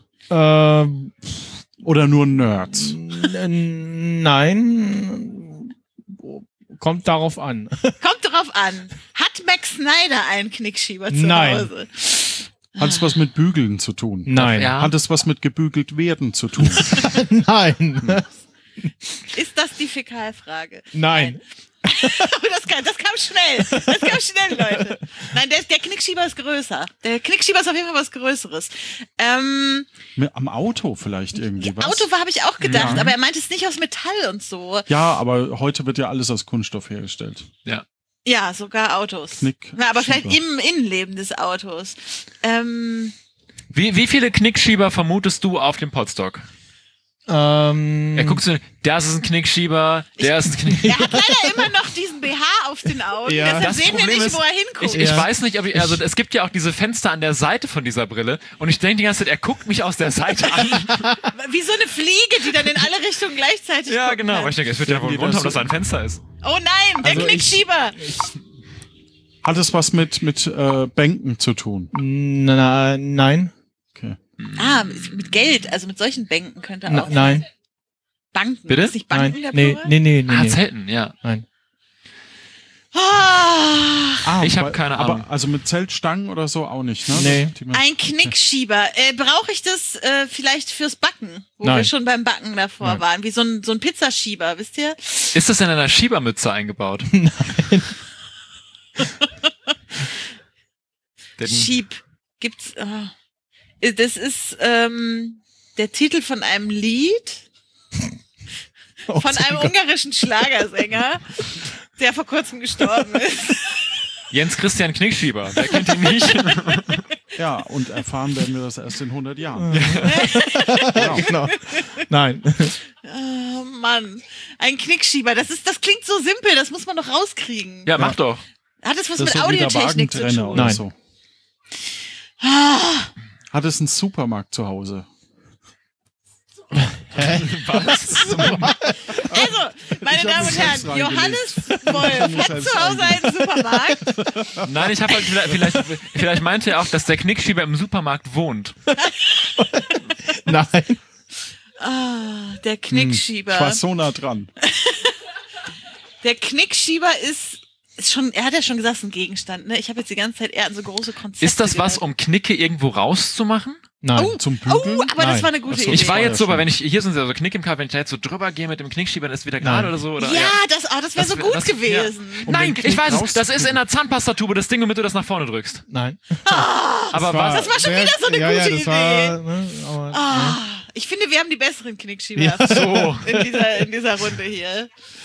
Oder nur Nerds? Nein. Kommt darauf an. Kommt darauf an. Hat Max Snyder einen Knickschieber zu Nein. Hause? Hat es was mit Bügeln zu tun? Nein. Ja. Hat es was mit gebügelt werden zu tun? Nein. Ist das die Fäkalfrage? Nein. Das kam schnell. Das kam schnell, Leute. Nein, der Knickschieber ist größer. Der Knickschieber ist auf jeden Fall was Größeres. Am Auto vielleicht irgendwie was? Auto habe ich auch gedacht, aber er meint es nicht aus Metall und so. Ja, aber heute wird ja alles aus Kunststoff hergestellt. Ja. Ja, sogar Autos. Knickschieber. Ja, aber vielleicht im Innenleben des Autos. Wie viele Knickschieber vermutest du auf dem Podstock? Er guckt so, das ist ein Knickschieber, der ist ein Knickschieber. Er hat leider immer noch diesen BH auf den Augen, Ja. deshalb Das sehen wir Problem nicht, ist, wo er hinguckt. Ich weiß nicht, also es gibt ja auch diese Fenster an der Seite von dieser Brille und ich denke die ganze Zeit, er guckt mich aus der Seite an. Wie so eine Fliege, die dann in alle Richtungen gleichzeitig Ja, gucken genau, kann. aber ich denke, es wird ja wohl ein Grund haben, dass da ein Fenster ist. Oh nein, der Also Knickschieber. Hat es was mit Bänken zu tun? Nein. Okay. Mit Geld, also mit solchen Bänken könnte auch. Nein. Banken. Bitte? Ist nicht Banken Nein. der Plural? Nee. Zelten, ja. Nein. Ich habe keine Ahnung. Aber also mit Zeltstangen oder so auch nicht, ne? Nee. Ein Knickschieber. Brauche ich das vielleicht fürs Backen? Wo Nein. wir schon beim Backen davor waren. Wie so ein Pizzaschieber, wisst ihr? Ist das in einer Schiebermütze eingebaut? Schieb. Gibt's. Das ist der Titel von einem Lied. Von einem ungarischen Schlagersänger, der vor kurzem gestorben ist. Jens Christian Knickschieber, wer kennt ihn nicht? Ja, und erfahren werden wir das erst in 100 Jahren. Genau. Nein. Oh Mann, ein Knickschieber, das klingt so simpel, das muss man doch rauskriegen. Ja, mach doch. Hat es was Das mit ist so wie der Audiotechnik zu Wagentrenner tun? oder Nein. so. Hat es einen Supermarkt zu Hause? Also, meine Damen und Herren, reingelegt. Johannes Wolf hat zu Hause einen Supermarkt. Nein, ich habe halt vielleicht meinte er auch, dass der Knickschieber im Supermarkt wohnt. Nein. Der Knickschieber. Ich war so nah dran. Der Knickschieber ist schon, er hat ja schon gesagt, es ist ein Gegenstand, ne? Ich habe jetzt die ganze Zeit eher an so große Konzepte Ist das was, gedacht. um Knicke irgendwo rauszumachen? Nein. Zum Bügeln? aber das Nein. war eine gute Ach so, Idee. Ich war jetzt so, schon. weil wenn ich, hier sind ja so Knick im Kabel, wenn ich da jetzt so drüber gehe mit dem Knickschieber, dann ist wieder gerade oder so. Oder, ja, das wäre so gut das- gewesen. Ja. Um Nein, den ich Knick weiß es, das ist rauszukriegen. in der Zahnpastatube, das Ding, womit du das nach vorne drückst. Nein. Aber was? Das war schon wieder so eine gute das Idee. War, ne, aber, Ich finde, wir haben die besseren Knickschieber Ja. So. in dieser Runde hier.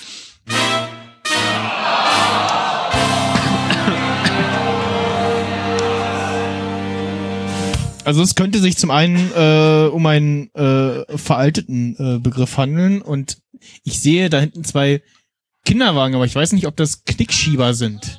Also es könnte sich zum einen um einen veralteten Begriff handeln und ich sehe da hinten 2 Kinderwagen, aber ich weiß nicht, ob das Knickschieber sind.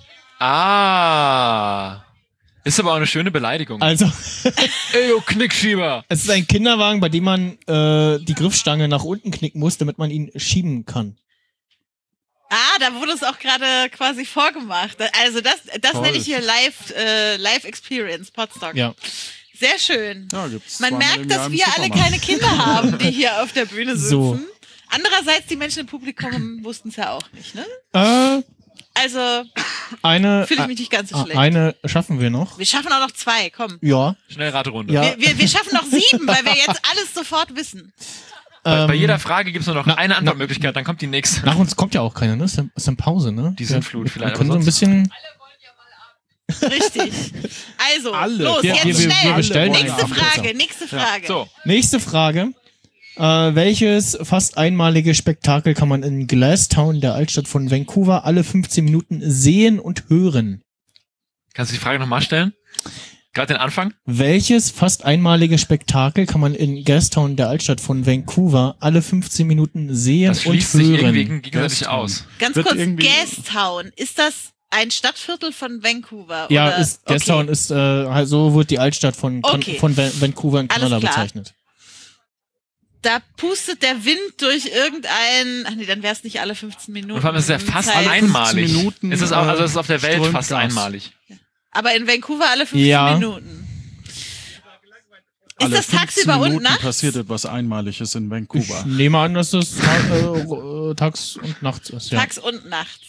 Ist aber auch eine schöne Beleidigung. Also Ey, du Knickschieber. es ist ein Kinderwagen, bei dem man die Griffstange nach unten knicken muss, damit man ihn schieben kann. Da wurde es auch gerade quasi vorgemacht. Also das nenne ich hier Live Experience, Podstock. Ja. Sehr schön. Ja, gibt's Man zweimal merkt, im Jahr dass im wir alle Supermarkt. keine Kinder haben, die hier auf der Bühne sitzen. So. Andererseits, die Menschen im Publikum wussten es ja auch nicht, ne? Also fühle ich mich nicht ganz so schlecht. Eine schaffen wir noch. Wir schaffen auch noch 2, komm. Ja. Schnellraterunde. Ja. Wir schaffen noch 7, weil wir jetzt alles sofort wissen. Bei jeder Frage gibt es nur noch eine Antwortmöglichkeit, dann kommt die nächste. Nach uns kommt ja auch keiner, ne? Ist ja Pause, ne? Die Sintflut vielleicht, Wir können so aber ein bisschen. Richtig. Also, Alle. los, Wir- jetzt wir schnell. bestellen Nächste eine Frage, nächste Frage. So, Nächste Frage. Welches fast einmalige Spektakel kann man in Glasstown, der Altstadt von Vancouver, alle 15 Minuten sehen und hören? kannst du die Frage nochmal stellen? Gerade den Anfang? Welches fast einmalige Spektakel kann man in Gastown, der Altstadt von Vancouver, alle 15 Minuten sehen und hören? Das schließt sich irgendwie gegenseitig aus. Ganz kurz, Gastown, ist das ein Stadtviertel von Vancouver? Ja, oder? Gastown ist, so wird die Altstadt von Vancouver in Kanada bezeichnet. Da pustet der Wind durch dann wäre es nicht alle 15 Minuten. Und vor allem ist es ja fast einmalig. Es ist auf der Welt fast einmalig. Aber in Vancouver alle 15 Minuten. Ist das tagsüber und nachts? Passiert etwas Einmaliges in Vancouver. Ich nehme an, dass das tags und nachts ist. Ja. Tags und nachts.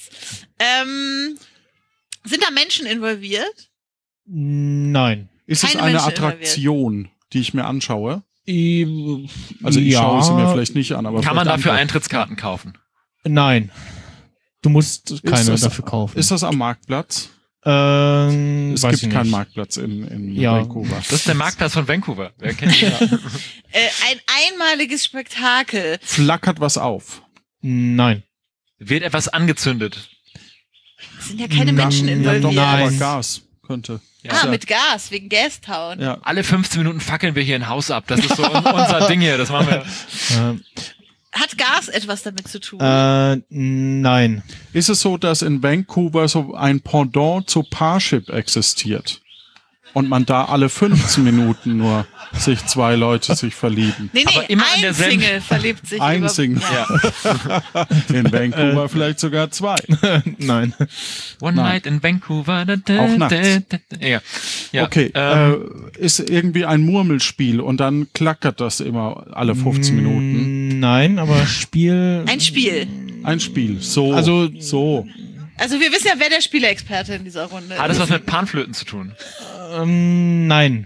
Sind da Menschen involviert? Nein. Ist es eine Attraktion, die ich mir anschaue? Also ich schaue sie mir vielleicht nicht an, aber kann man dafür Eintrittskarten kaufen? Nein. Du musst keine dafür kaufen. Ist das am Marktplatz? Es gibt keinen Marktplatz in Vancouver. Das ist der Marktplatz von Vancouver. Wer kennt ihn? Ein einmaliges Spektakel. Flackert was auf? Nein. Wird etwas angezündet? Es sind ja keine Menschen involviert. Nein, aber Gas könnte. Ja. Mit Gas, wegen Gastown. Ja. Alle 15 Minuten fackeln wir hier ein Haus ab. Das ist so unser Ding hier. Das machen wir. Hat Gas etwas damit zu tun? Nein. Ist es so, dass in Vancouver so ein Pendant zu Parship existiert? Und man da alle 15 Minuten nur zwei Leute sich verlieben? Nee, aber immer ein Single verliebt sich. Ein Single. Ja. In Vancouver vielleicht sogar 2. Nein. One Night in Vancouver. Auch nachts. Ja. Okay, ist irgendwie ein Murmelspiel und dann klackert das immer alle 15 Minuten? Nein, aber Spiel... Ein Spiel. Ein Spiel, so. Also wir wissen ja, wer der Spieleexperte in dieser Runde ist. Hat das was mit Panflöten zu tun? Nein.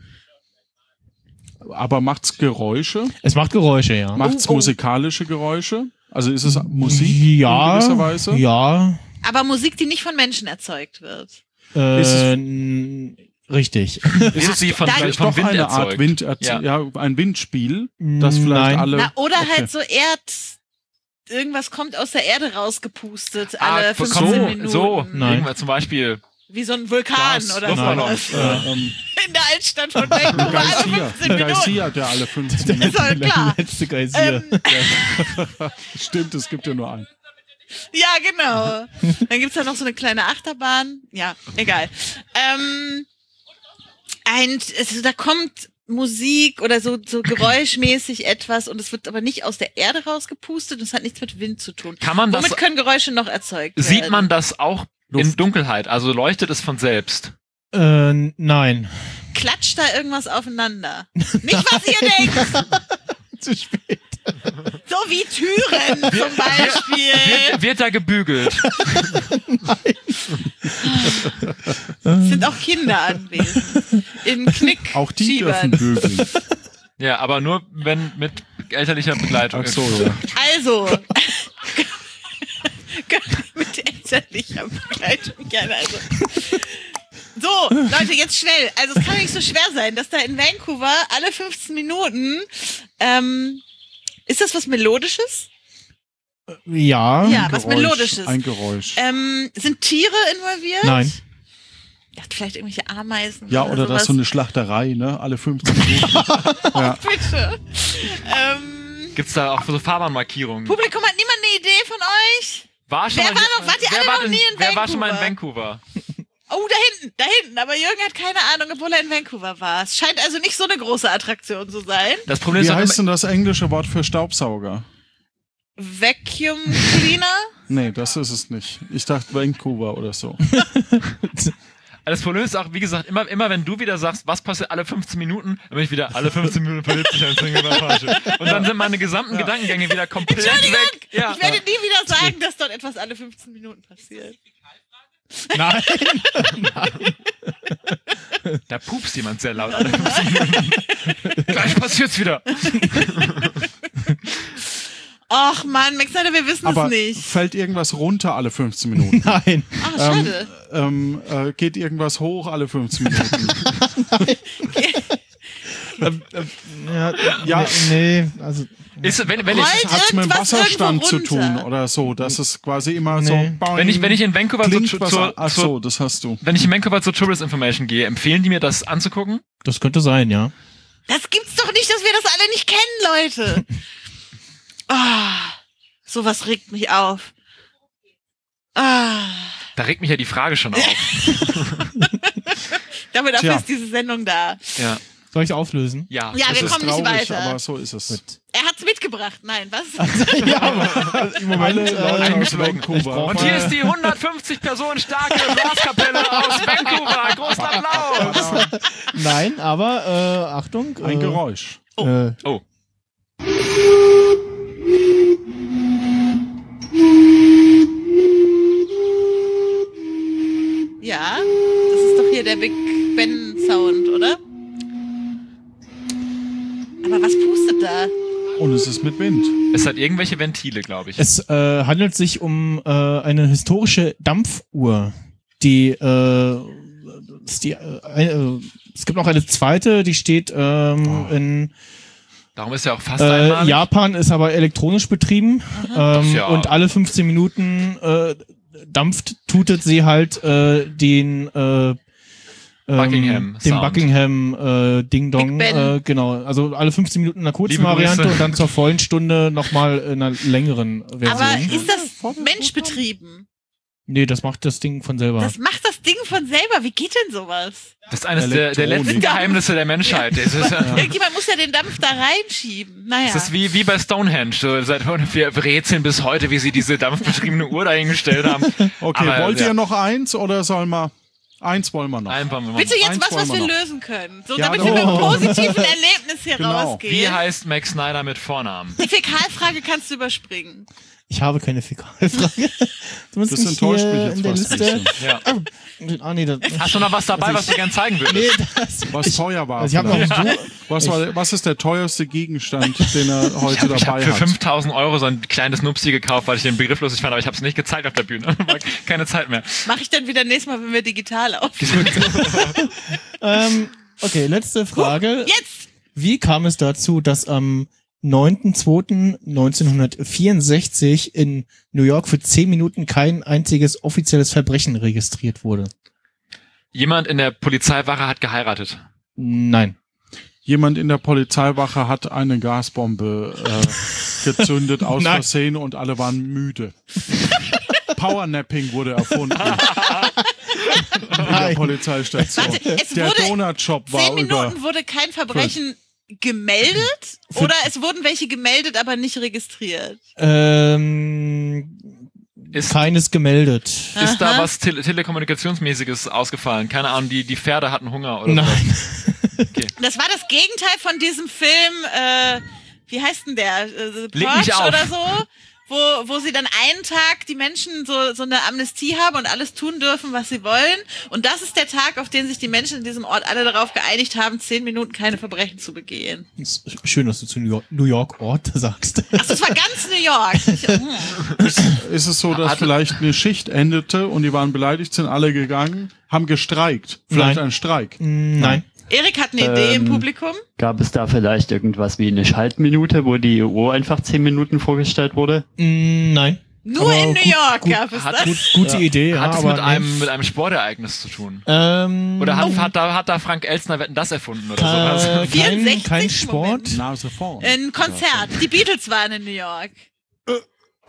Aber macht's Geräusche? Es macht Geräusche, ja. Macht's musikalische Geräusche? Also ist es Musik in gewisser Weise? Ja. Aber Musik, die nicht von Menschen erzeugt wird. Richtig. Ist es sie von vielleicht vom doch Wind eine Art erzeugt? ein Windspiel, das vielleicht alle... Oder halt so irgendwas kommt aus der Erde rausgepustet, alle 15 Minuten. So, irgendwas zum Beispiel... Wie so ein Vulkan oder sowas. In der Altstadt von Vancouver alle 15 Minuten. Geysir, der alle 15 Minuten. Ist halt klar. Letzte Geysir. Stimmt, es gibt ja nur einen. Ja, genau. Dann gibt's da noch so eine kleine Achterbahn. Ja, egal. Da kommt Musik oder so geräuschmäßig etwas und es wird aber nicht aus der Erde rausgepustet und es hat nichts mit Wind zu tun. Womit können Geräusche noch erzeugt werden? Sieht man das auch in Dunkelheit? Also leuchtet es von selbst? Nein. Klatscht da irgendwas aufeinander? Nicht, was ihr denkt! Zu spät. So wie Türen zum Beispiel. Wird da gebügelt? Es sind auch Kinder anwesend. In Knick. Auch die dürfen bügeln. Ja, aber nur wenn mit elterlicher Begleitung. Ach so, ja. Also. Mit elterlicher Begleitung. Ja, also. So, Leute, jetzt schnell. Also es kann nicht so schwer sein, dass da in Vancouver alle 15 Minuten ist das was Melodisches? Ja. Ja, was Melodisches. Ein Geräusch. Sind Tiere involviert? Nein. Ja, vielleicht irgendwelche Ameisen. Ja, oder das ist so eine Schlachterei, ne? Alle 15 Minuten. Ja. Bitte. Gibt's da auch so Fahrbahnmarkierungen? Publikum, hat niemand eine Idee von euch? Wart ihr alle noch nie in Vancouver? Wer war schon mal in Vancouver? Oh, da hinten. Aber Jürgen hat keine Ahnung, obwohl er in Vancouver war. Es scheint also nicht so eine große Attraktion zu sein. Das Problem Wie ist heißt denn das englische Wort für Staubsauger? Vacuum Cleaner? Nee, das ist es nicht. Ich dachte Vancouver oder so. Das Problem ist auch, wie gesagt, immer wenn du wieder sagst, was passiert alle 15 Minuten, dann bin ich wieder alle 15 Minuten verliebt sich ein Single bei Parship. Und dann sind meine gesamten Gedankengänge wieder komplett weg. Ja. Ich werde nie wieder sagen, dass dort etwas alle 15 Minuten passiert. Nein. Da pupst jemand sehr laut alle 15 Minuten. Gleich passiert's wieder. Ach man, Max Snyder, wir wissen es nicht. Fällt irgendwas runter alle 15 Minuten? Nein. Ach, schade. Geht irgendwas hoch alle 15 Minuten? Ja, nee, also Ist, wenn ich, Hat's mit dem irgendwas Wasserstand zu irgendwo tun runter? oder so? Das ist quasi immer so. Nee. boing, wenn ich in Vancouver klingt ach so, das hast du. wenn ich in Vancouver zur Tourist Information gehe, empfehlen die mir das anzugucken? Das könnte sein, ja. Das gibt's doch nicht, dass wir das alle nicht kennen, Leute. Sowas regt mich auf. Da regt mich ja die Frage schon auf. Dafür Tja. ist diese Sendung da. Ja. Soll ich auflösen? Ja. Ja, Das wir ist kommen nicht traurig, weiter. aber so ist es. Er hat's mitgebracht. Nein, was? Ja, aber im Moment Alle Leute aus Vancouver. Und hier ist die 150 Personen starke Blaskapelle aus Vancouver. Großen Applaus. nein, aber Achtung. Ein Geräusch. Oh. Ja, das ist doch hier der Big Ben Sound, oder? Aber was pustet da? Und es ist mit Wind. Es hat irgendwelche Ventile, glaube ich. Es handelt sich um eine historische Dampfuhr, es gibt noch eine zweite, die steht in Darum ist ja auch fast einmalig. Japan, ist aber elektronisch betrieben ja. und alle 15 Minuten tutet sie halt den Buckingham den Sound. Buckingham Ding Dong, Big Ben. genau. Also alle 15 Minuten in einer kurzen Liebe Variante Grüße. und dann zur vollen Stunde nochmal in einer längeren Version. Aber ist das menschbetrieben? Nee, das macht das Ding von selber. Das macht das Ding von selber. Wie geht denn sowas? Das ist eines der letzten Geheimnisse der Menschheit. Das ist, Irgendjemand muss ja den Dampf da reinschieben. Naja. das ist wie bei Stonehenge. So, wir rätseln bis heute, wie sie diese dampfbetriebene Uhr dahingestellt haben. Okay, Aber, wollt ihr noch eins oder soll man? Eins wollen wir noch. Bitte jetzt Eins was wollen wir wir noch. lösen können. So, Ja, damit wir mit einem oh. positiven Erlebnis hier Genau. rausgehen. Wie heißt Max Snyder mit Vornamen? Die Fäkalfrage kannst du überspringen. Ich habe keine Fäkalfrage. Das enttäuscht mich jetzt in der fast ein Liste. bisschen. Ja. Ah, nee, das, Hast du noch was dabei, was du gern zeigen würdest? nee, das, Was teuer war. also ich habe noch ein vielleicht. Buch. Was ist der teuerste Gegenstand, den er heute Ich dabei habe für hat? 5.000 € so ein kleines Nupsi gekauft, weil ich den Begriff lustig fand, aber ich habe es nicht gezeigt auf der Bühne. War keine Zeit mehr. Mache ich dann wieder nächstes Mal, wenn wir digital aufnehmen. Okay, letzte Frage. Jetzt! Wie kam es dazu, dass am 9.2.1964 in New York für 10 Minuten kein einziges offizielles Verbrechen registriert wurde? Jemand in der Polizeiwache hat geheiratet. Nein. Jemand in der Polizeiwache hat eine Gasbombe gezündet aus Nein. Versehen und alle waren müde. Powernapping wurde erfunden. In der Polizeistation. Warte, es Der wurde Donut-Shop war 10 Minuten wurde kein Verbrechen gemeldet oder es wurden welche gemeldet, aber nicht registriert. Keines gemeldet. Ist da was Telekommunikationsmäßiges ausgefallen? Keine Ahnung, die Pferde hatten Hunger oder Nein. Das war das Gegenteil von diesem Film, wie heißt denn der? Leg mich Purge auf. oder so? Wo sie dann einen Tag die Menschen so eine Amnestie haben und alles tun dürfen, was sie wollen. Und das ist der Tag, auf den sich die Menschen in diesem Ort alle darauf geeinigt haben, 10 Minuten keine Verbrechen zu begehen. Ist schön, dass du zu New York Orte sagst. Ach, das war ganz New York. Ist es so, dass vielleicht eine Schicht endete und die waren beleidigt, sind alle gegangen, haben gestreikt? Vielleicht Nein. ein Streik? Nein. Erik hat eine Idee im Publikum. Gab es da vielleicht irgendwas wie eine Schaltminute, wo die Uhr einfach 10 Minuten vorgestellt wurde? Nein. Nur Aber in New York gut, gab es das. Gute Idee, ja. hat es aber mit einem Sportereignis zu tun? Oder Oder hat da Frank Elstner Wetten das erfunden oder sowas? kein 64 Sport. Moment. Nase vorn. Ein Konzert. Die Beatles waren in New York. Leute,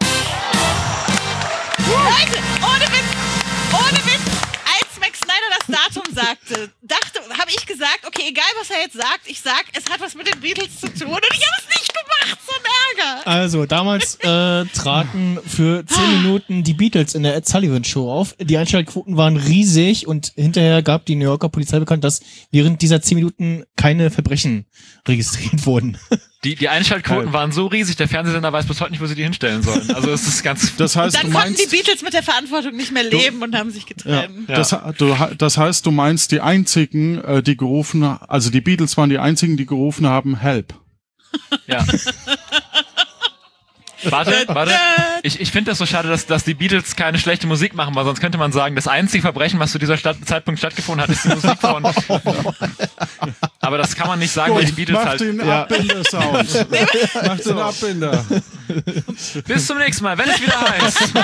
ohne Witz, als Max Snyder das Datum sagte, habe ich gesagt, okay, egal was er jetzt sagt, ich sag, es hat was mit den Beatles zu tun und ich habe es nicht gemacht, so ein Ärger. Also, damals traten für 10 Minuten die Beatles in der Ed Sullivan Show auf. Die Einschaltquoten waren riesig und hinterher gab die New Yorker Polizei bekannt, dass während dieser 10 Minuten keine Verbrechen registriert wurden. Die Einschaltquoten waren so riesig, der Fernsehsender weiß bis heute nicht, wo sie die hinstellen sollen. Also es ist ganz... Das heißt, Dann du konnten meinst, die Beatles mit der Verantwortung nicht mehr leben und haben sich getrennt. Ja. das heißt, du meinst die einzigen, die gerufen, also die Beatles waren die einzigen, die gerufen haben, Help. Ja. Warte. Ich finde das so schade, dass die Beatles keine schlechte Musik machen, weil sonst könnte man sagen, das einzige Verbrechen, was zu dieser Zeitpunkt stattgefunden hat, ist die Musik von. Aber das kann man nicht sagen, weil die Beatles Mach halt. den Abbinder Sound. Mach den Abbinder. Bis zum nächsten Mal, wenn es wieder heißt.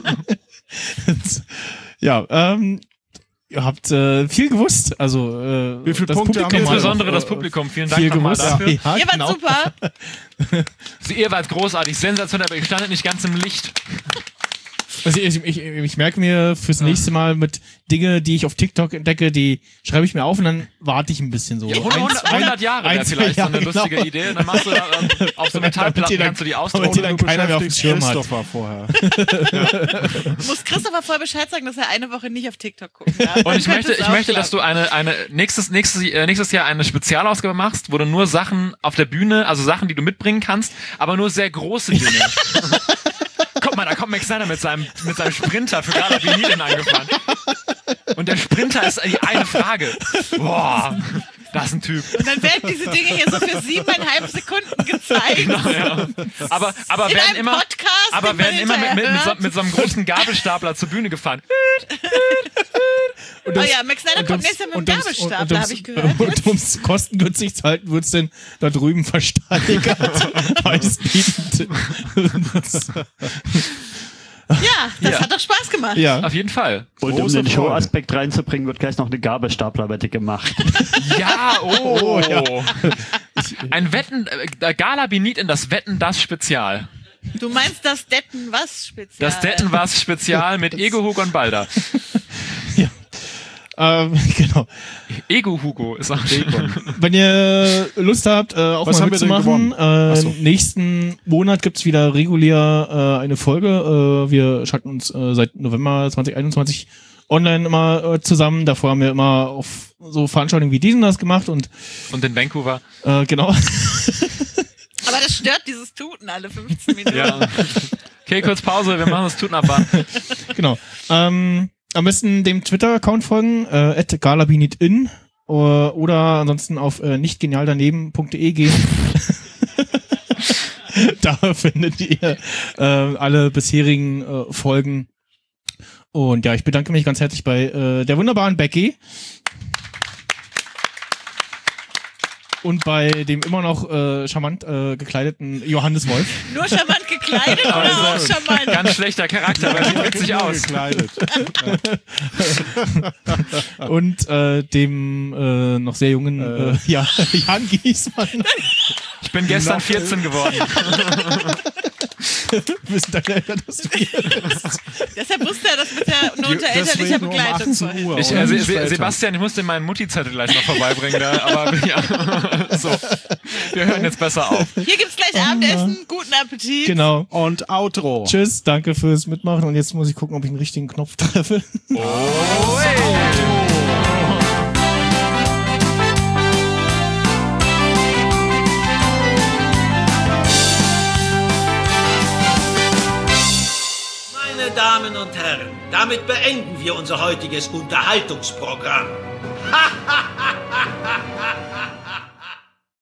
Ja, ihr habt viel gewusst. Also wie viele das Punkte Publikum haben wir? Insbesondere das Publikum. Vielen Dank viel nochmal gewusst. dafür. Ja, Ihr wart genau. super. Ihr wart großartig, sensationell, aber ihr standet nicht ganz im Licht. Also ich merke mir fürs nächste Mal mit Dinge, die ich auf TikTok entdecke, die schreibe ich mir auf und dann warte ich ein bisschen so. Ja, 100 Jahre wäre vielleicht so eine lustige Idee. Und dann machst du auf so Metallplatten, kannst du die damit ausdrucken. dir dann keiner mehr auf dem Schirm hat. Christopher vorher. Muss Christopher vorher Bescheid sagen, dass er eine Woche nicht auf TikTok gucken darf. Und ich möchte, dass du nächstes Jahr eine Spezialausgabe machst, wo du nur Sachen auf der Bühne, also Sachen, die du mitbringen kannst, aber nur sehr große Dinge. Guck mal, da kommt Max Snyder mit seinem Sprinter für Gala Beniten angefahren. Und der Sprinter ist die eine Frage. Boah, das ist ein Typ. Und dann werden diese Dinge hier so für 7,5 Sekunden gezeigt. Genau, ja. Aber In werden einem immer, Podcast, aber den werden man immer hinterher mit so einem großen Gabelstapler zur Bühne gefahren. Oh ja, Max Snyder kommt nächstes Mal mit dem Gabelstapler, habe ich gehört. Und um es kostengünstig zu halten, wird es denn da drüben versteigert. Ja, das hat doch Spaß gemacht. Ja. Auf jeden Fall. Und um den Show-Aspekt reinzubringen, wird gleich noch eine Gabelstaplerwette gemacht. Ja, ja. Ein Gala Beniten, das Wetten, das Spezial. Du meinst das Detten was Spezial? Das Detten was Spezial mit Ego, Hugo und Balder. Genau. Ego Hugo ist auch schön. Wenn ihr Lust habt, auch Was mal haben wir denn mitzumachen, gewonnen? nächsten Monat gibt's wieder regulär eine Folge. Wir schalten uns seit November 2021 online immer zusammen. Davor haben wir immer auf so Veranstaltungen wie diesen das gemacht und in Vancouver. Genau. Aber das stört dieses Tuten alle 15 Minuten. Ja. Okay, kurz Pause, wir machen das Tuten ab. Genau. Am besten dem Twitter-Account folgen, @galabinitin oder ansonsten auf nichtgenialdaneben.de gehen. Da findet ihr alle bisherigen Folgen. Und ja, ich bedanke mich ganz herzlich bei der wunderbaren Becky. Und bei dem immer noch charmant gekleideten Johannes Wolf. Nur charmant gekleidet oder auch charmant? Ganz schlechter Charakter, aber sieht witzig aus. Gekleidet. Und dem noch sehr jungen Jan Giesmann. Ich bin gestern 14 geworden. Wir sind dann älter, dass du hier bist. Deshalb wusste er das mit der nur unter elterlicher Deswegen Begleitung um 18 vorhin. Uhr. Sebastian, ich musste meinen Mutti-Zettel gleich noch vorbeibringen, da, aber ja, so. Wir hören jetzt besser auf. Hier gibt's gleich Abendessen. Guten Appetit. Genau. Und Outro. Tschüss, danke fürs Mitmachen und jetzt muss ich gucken, ob ich den richtigen Knopf treffe. Meine Damen und Herren, damit beenden wir unser heutiges Unterhaltungsprogramm.